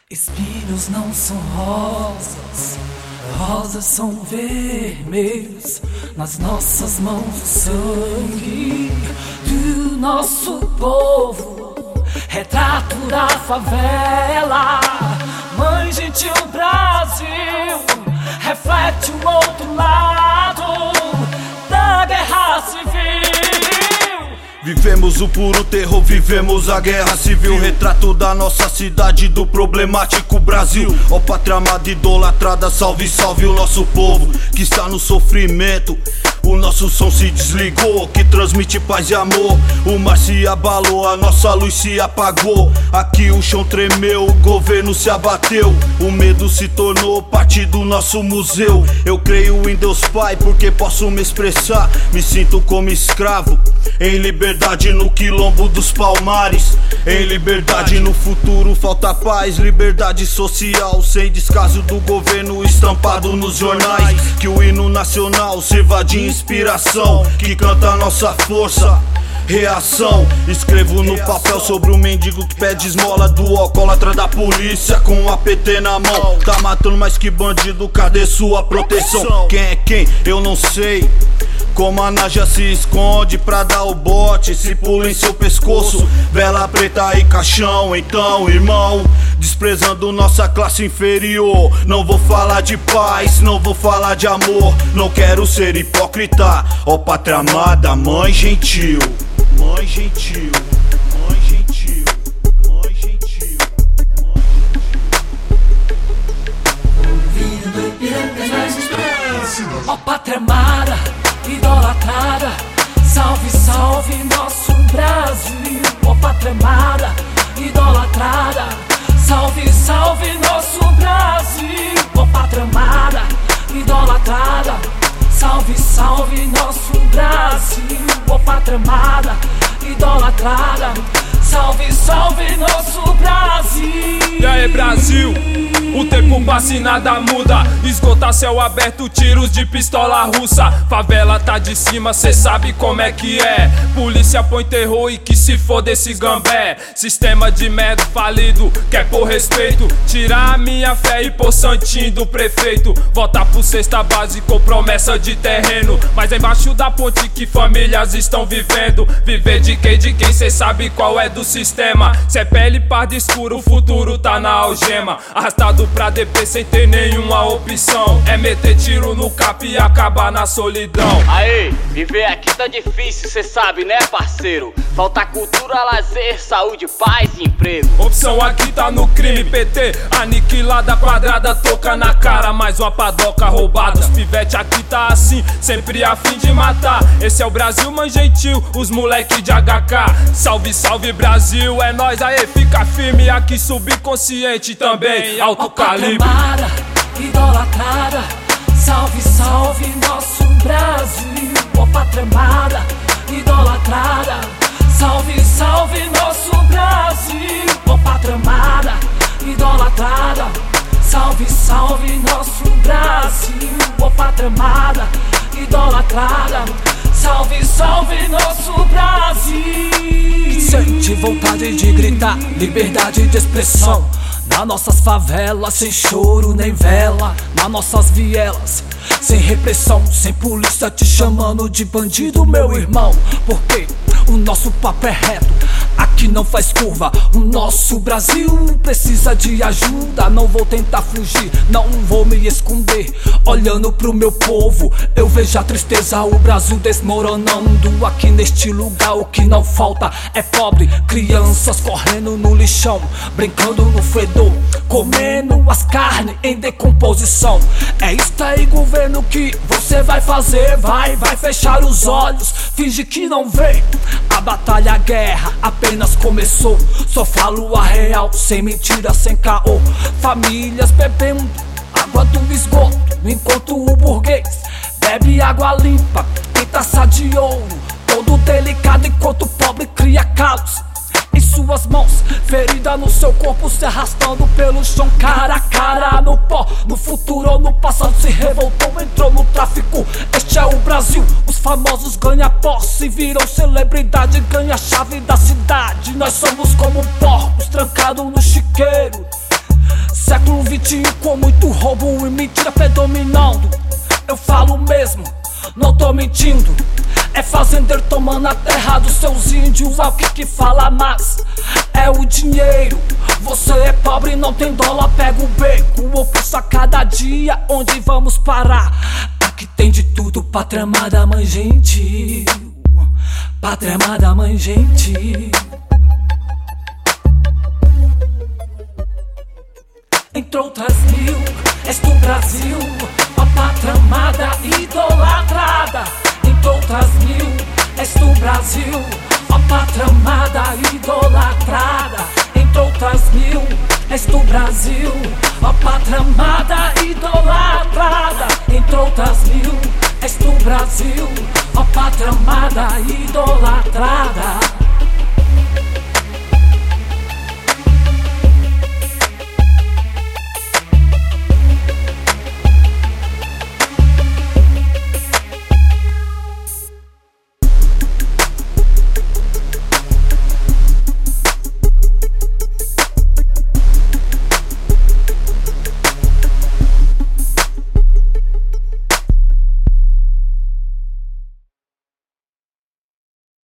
Espinhos não são rosas, rosas são vermelhos. Nas nossas mãos o sangue do nosso povo, retrato da favela. Mãe gentil Brasil, reflete o outro lado da guerra civil. Vivemos o puro terror, vivemos a guerra civil. Retrato da nossa cidade, do problemático Brasil. Ó pátria amada, idolatrada, salve, salve o nosso povo que está no sofrimento. O nosso som se desligou, que transmite paz e amor. O mar se abalou, a nossa luz se apagou. Aqui o chão tremeu, o governo se abateu. O medo se tornou parte do nosso museu. Eu creio em Deus Pai porque posso me expressar. Me sinto como escravo, em liberdade no quilombo dos Palmares. Em liberdade no futuro falta paz, liberdade social. Sem descaso do governo estampado nos jornais. Que o hino nacional sirva de inspiração, que canta a nossa força, reação. Escrevo no papel sobre o mendigo que pede esmola do alcoólatra da polícia com um APT na mão. Tá matando mais que bandido, cadê sua proteção? Quem é quem? Eu não sei. Como a naja se esconde pra dar o bote, se pula em seu pescoço, vela preta e caixão. Então, irmão, desprezando nossa classe inferior, não vou falar de paz, não vou falar de amor. Não quero ser hipócrita, ó pátria amada, mãe gentil. Mãe gentil, mãe gentil, mãe gentil, mãe gentil. Ouvindo Ipirangas mais expressas. Ó pátria amada, idolatrada, salve, salve nosso Brasil. Ó pátria amada, idolatrada, salve, salve nosso Brasil. Ó pátria amada, idolatrada, salve, salve nosso Brasil. Ó pátria amada, idolatrada, salve, salve nosso Brasil. E aí, Brasil? O tempo passa e nada muda. Esgota céu aberto, tiros de pistola russa. Favela tá de cima, cê sabe como é que é. Polícia põe terror e que se foda esse gambé. Sistema de merda falido, quer por respeito. Tirar a minha fé e pôr santinho do prefeito. Voltar pro cesta base com promessa de terreno. Mas é embaixo da ponte que famílias estão vivendo. Viver de quem cê sabe qual é do sistema. Cê é pele parda escura, o futuro tá na algema. Arrastado pra DP sem ter nenhuma opção. É meter tiro no cap e acabar na solidão. Aê, viver aqui tá difícil, cê sabe né parceiro. Falta cultura, lazer, saúde, paz e emprego. Opção aqui tá no crime, PT aniquilada, quadrada, toca na cara. Mais uma padoca roubada, os pivete aqui tá assim, sempre a fim de matar. Esse é o Brasil, mãe gentil, os moleque de HK. Salve, salve Brasil, é nóis, aê, fica firme aqui, subconsciente também, alto calibre. Amada, idolatrada, salve, salve nosso Brasil. Ó pátria amada, idolatrada, salve, salve nosso Brasil. Ó pátria amada, idolatrada, salve, salve nosso Brasil. Ó pátria amada, idolatrada, salve, salve nosso Brasil. Sente vontade de gritar, liberdade de expressão. Nas nossas favelas, sem choro nem vela. Nas nossas vielas, sem repressão, sem polícia te chamando de bandido, meu irmão. Porque o nosso papo é reto, aqui não faz curva. O nosso Brasil precisa de ajuda. Não vou tentar fugir, não vou me esconder. Olhando pro meu povo, eu vejo a tristeza, o Brasil desmoronando. Aqui neste lugar o que não falta é pobre, crianças correndo no lixão, brincando no fedor, comendo as carnes em decomposição. É isto aí, governo, que você vai fazer? Vai fechar os olhos, finge que não vê. A batalha, a guerra apenas começou. Só falo a real, sem mentira, sem caô. Famílias bebendo água do esgoto, enquanto o burguês bebe água limpa em taça de ouro. Todo delicado enquanto o pobre cria caos em suas mãos, ferida no seu corpo, se arrastando pelo chão, cara a cara no pó. No futuro ou no passado se revoltou, entrou no tráfico. Este é o Brasil, os famosos ganham posse, viram celebridade, ganha a chave da cidade. Nós somos como porcos trancados no chiqueiro, jeitinho com muito roubo e mentira predominando. Eu falo mesmo, não tô mentindo. É fazendeiro tomando a terra dos seus índios. É o que fala mais, é o dinheiro. Você é pobre, não tem dólar, pega o beco ou pulsa a cada dia, onde vamos parar? Aqui tem de tudo, pátria amada, mãe gentil. Pátria amada, mãe gentil. Entre outras mil, és do Brasil, a pátria amada idolatrada. Entre outras mil, és do Brasil, a pátria amada idolatrada. Entre outras mil, és do Brasil, a pátria amada idolatrada. Entre outras mil, és do Brasil, a pátria amada idolatrada.